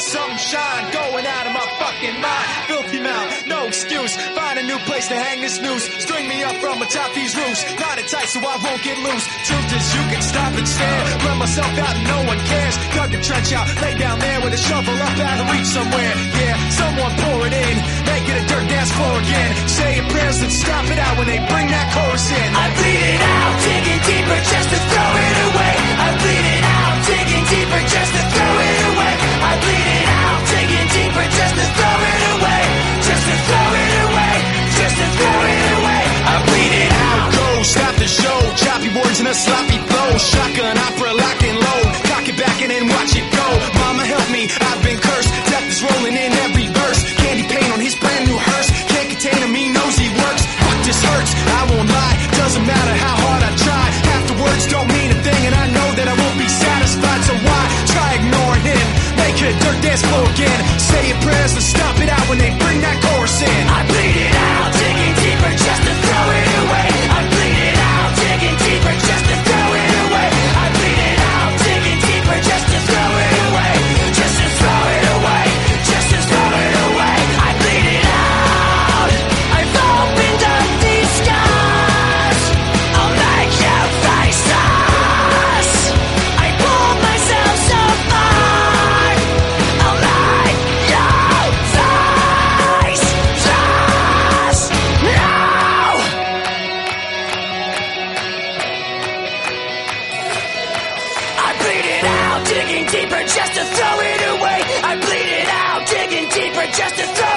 something shine, going out of my fucking mind. Filthy mouth, no excuse. Find a new place to hang this noose. String me up from atop these roofs. Knot it tight so I won't get loose. Truth is you can stop and stare. Run myself out and no one cares. Dug the trench out, lay down there with a shovel up out of reach somewhere. Yeah, someone pour it in. Make it a dirt dance floor again. Say your prayers and stop it out when they bring that chorus in. I bleed it out, digging deeper just to throw it away. I bleed it out, digging deeper just to throw it away. I bleed it out, digging deeper just to throw it away. Just to throw it away, just to throw it away. I bleed it out. Go, stop the show. Choppy words and a sloppy flow. Shotgun opera, lock and load. Cock it back and then watch it go. Mama help me, I've been cursed. Death is rolling in every verse. Candy paint on his brand new hearse. Can't contain him, he knows he works. Fuck, this hurts, I won't lie. Doesn't matter how hard I try. Half the words don't mean a thing, and I know that I won't be satisfied. So why try ignoring him? Make it a dirt dance floor again. Say your prayers and stop it out when they bring that chorus in. I bleed it out, digging deeper just to throw it away. I bleed it out, digging deeper just to throw it away. I bleed it out, digging deeper just to throw it away. Just to throw it away, just to throw it away. I bleed it out. I've opened up these scars. I'll make you face us. I pulled myself so far. I'll make you face us. No! I bleed it out, digging deeper just to throw it away. I bleed it out, digging deeper just to throw